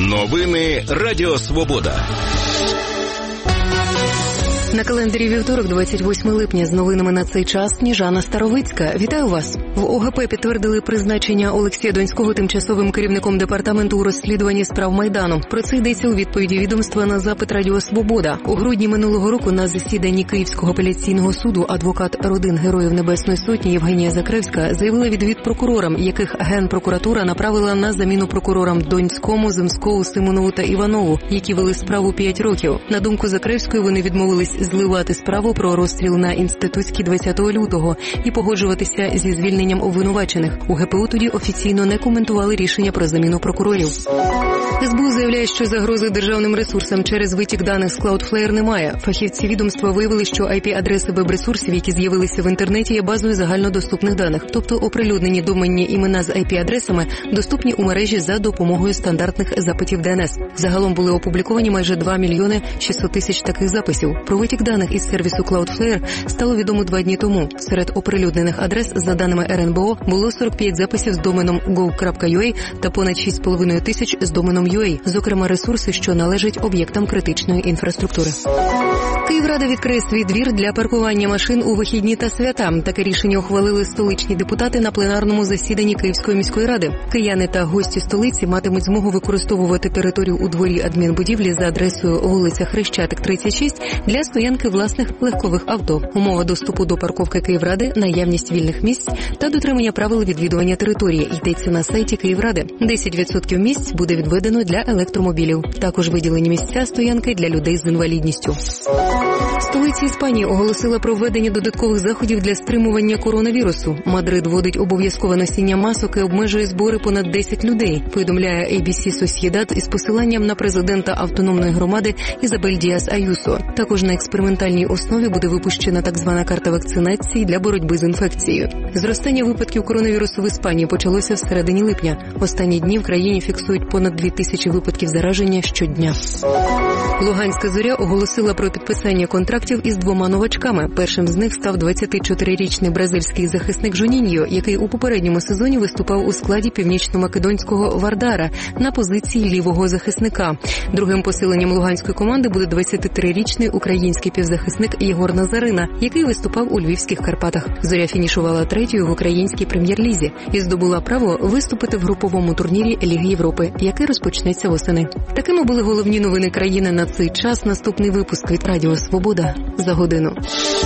Новини Радіо Свобода. На календарі вівторок, 28 липня, з новинами на цей час Сніжана Старовицька. Вітаю вас. В ОГП підтвердили призначення Олексія Донського тимчасовим керівником департаменту у розслідуванні справ Майдану. Про це йдеться у відповіді відомства на запит Радіо Свобода. У грудні минулого року на засіданні Київського апеляційного суду адвокат родин Героїв Небесної Сотні Євгенія Закревська заявила відвід прокурорам, яких Генпрокуратура направила на заміну прокурорам Донському, Земському, Симонову та Іванову, які вели справу 5 років. На думку Закревської, вони відмовились зливати справу про розстріл на Інститутській 20 лютого і погоджуватися зі звільненням обвинувачених. У ГПУ тоді офіційно не коментували рішення про заміну прокурорів. СБУ заявляє, що загрози державним ресурсам через витік даних з Cloudflare немає. Фахівці відомства виявили, що IP-адреси веб-ресурсів, які з'явилися в інтернеті, є базою загальнодоступних даних. Тобто оприлюднені доменні імена з IP-адресами доступні у мережі за допомогою стандартних запитів DNS. Загалом були опубліковані майже 2 мільйони 600 тисяч таких записів. Про витік даних із сервісу Cloudflare стало відомо 2 дні тому. Серед оприлюднених адрес, за даними РНБО, було 45 записів з доменом go.ua та понад 6,5 тисяч з доменом UA, зокрема ресурси, що належать об'єктам критичної інфраструктури. Київрада відкриє свій двір для паркування машин у вихідні та свята. Таке рішення ухвалили столичні депутати на пленарному засіданні Київської міської ради. Кияни та гості столиці матимуть змогу використовувати територію у дворі адмінбудівлі за адресою вулиця Хрещатик, 36 для стоянки власних легкових авто. Умова доступу до парковки Київради, наявність вільних місць та дотримання правил відвідування території. Йдеться на сайті Київради. 10% місць буде відведено для електромобілів. Також виділені місця стоянки для людей з інвалідністю. Столиця Іспанії оголосила про введення додаткових заходів для стримування коронавірусу. Мадрид вводить обов'язкове носіння масок і обмежує збори понад 10 людей, повідомляє ABC Sociedad із посиланням на президента автономної громади Ізабель Діас Аюсо. Також на експериментальній основі буде випущена так звана карта вакцинації для боротьби з інфекцією. Зростання випадків коронавірусу в Іспанії почалося в середині липня. Останні дні в країні фіксують понад 2000 випадків зараження щодня. Луганська «Зоря» оголосила про підписання контрактів із 2 новачками. Першим з них став 24-річний бразильський захисник Жоніньо, який у попередньому сезоні виступав у складі північно-македонського «Вардара» на позиції лівого захисника. Другим посиленням луганської команди буде 23-річний український півзахисник Єгор Назарина, який виступав у Львівських Карпатах. «Зоря» фінішувала 3-ю в українській прем'єр-лізі і здобула право виступити в груповому турнірі Ліги Європи, який розпочнеться восени. Такими були головні новини країни на цей час. Наступний випуск від Радіо Свобода за годину.